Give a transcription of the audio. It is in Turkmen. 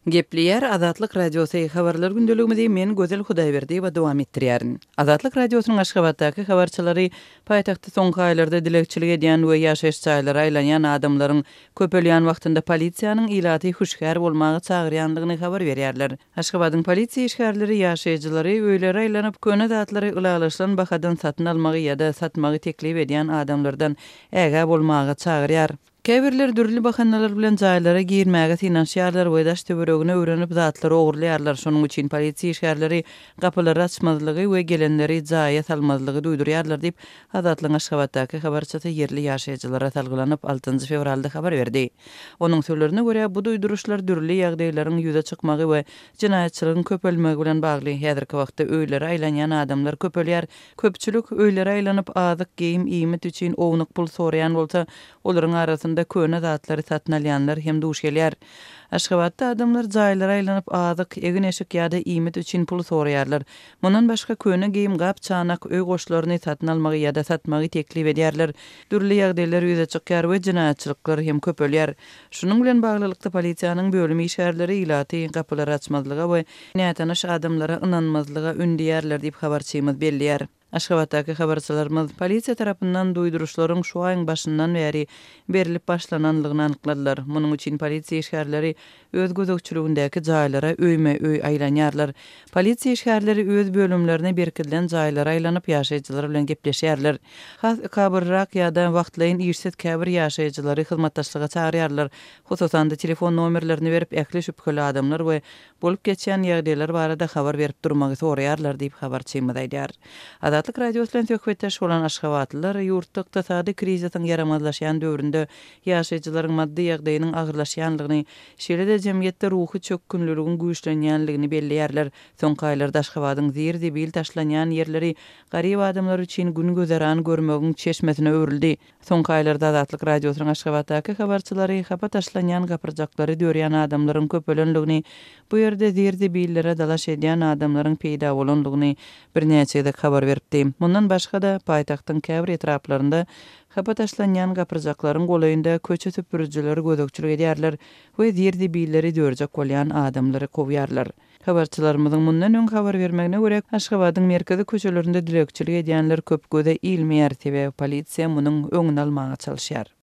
Gepleyer Azatlyk Radiosu habarlar gündeligimizde men Gözel Hudaýberdi we dowam etdirýärin. Azatlyk Radiosynyň Aşgabatdaky habarçylary paýtagtda soňky aýlarda dilekçilik edýän we ýaşaýyş çaýlary aýlanýan adamlaryň köpelýän wagtynda polisiýanyň ilaty huşgär bolmagy çagyrýanlygyny habar berýärler. Aşgabatyň polisiýa işgärleri ýaşaýjylary öýlere aýlanyp köne zatlary ulalaşlan bahadan satyn almagy ýa-da satmagy teklip edýän adamlardan ägä bolmagy çagyrýar. Käbirler dürli bahannalar bilen jaýlara girmäge finansiýarlar we daş töweregine öwrenip zatlary ogurlaýarlar. Şonuň üçin polisiýa işgärleri gapylary açmazlygy we gelenleri jaýa salmazlygy duýdurýarlar diýip Azatlyň Aşgabatdaky habarçysy yerli ýaşaýjylara talgylanyp 6 fevralda habar berdi. Onuň sözlerine görä bu duýduruşlar dürli ýagdaýlaryň ýüze çykmagy we jinaýatçylygyň köpelmegi bilen bagly. Häzirki wagtda öýlere aýlanýan adamlar köpelýär. Köpçülik öýlere aýlanyp azyk geýim iýmit üçin ownyk pul soraýan bolsa, olaryň arasynda köne zatlary satyn alýanlar hem duş gelýär. Aşgabatda adamlar jaýlara aýlanyp azyk, egin eşik ýa-da iýmit üçin pul soraýarlar. Mundan başga köne geýim gap çanak öý goşlaryny satyn almagy ýa-da satmagy teklip edýärler. Dürli ýagdaýlar ýüze çykýar we jinaýatçylyklar hem köpelýär. Şunun bilen baglylykda polisiýanyň bölümi işgärleri ilaty gapylary açmazlyga we nätaniş adamlara ynanmazlyga ündýärler diýip habarçymyz belliýär. Aşgabatdaky habarçylarymyz polisiýa tarapyndan duýduruşlaryň şu aýyň başyndan bäri berilip başlananlygyny anykladylar. Munyň üçin polisiýa işgärleri öz gözegçiligindäki jaýlara öýme-öý aýlanýarlar. Polisiýa işgärleri öz bölümlerine berkilen jaýlara aýlanyp ýaşaýjylar bilen gepleşýärler. Has kabyrrak ýa-da wagtlaýyn işset käbir ýaşaýjylary hyzmatdaşlyga çagyrýarlar. Hususan da telefon nomerlerini berip ähli şüpheli adamlar we bolup geçýän ýagdaýlar barada habar berip durmagy soraýarlar diýip habarçymyz aýdýar. Azatlyk Radiosu bilen söhbetdeş bolan Aşgabatlylar ýurtda ykdysady kriziň yaramazlaşýan döwründe ýaşaýjylaryň maddi ýagdaýynyň agyrlaşýanlygyny, şeýle-de jemgyýetde ruhy çökkünlüligiň güýçlenýänligini belliýärler. Soňky aýlarda Aşgabatyň zir-debil taşlanýan ýerleri garyp adamlar üçin gün gözeran görmegiň çeşmesine öwrüldi. Soňky aýlarda Azatlyk Radiosynyň Aşgabatdaky habarçylary hapa taşlanýan gapyrjaklary dörýän adamlaryň köpelenligini, bu ýerde zir-debillere dalaş edýän adamlaryň peýda bolanlygyny birnäçe habar beripdi. Mundan başga da paýtagtyň käbir etraplarynda hapa taşlanýan gapyrjaklaryň golaýynda köçe süpürüjileri gözekçilik edýärler we zir-debilleri dörjek bolýan adamlary kowýarlar. Habarçylarymyzyň mundan öň habar bermegine görä, Aşgabatyň merkezi köçelerinde dilekçilik edýänler köp göze ilmeýär sebäbi polisiýa munyň öňüni almagy çalyşýar.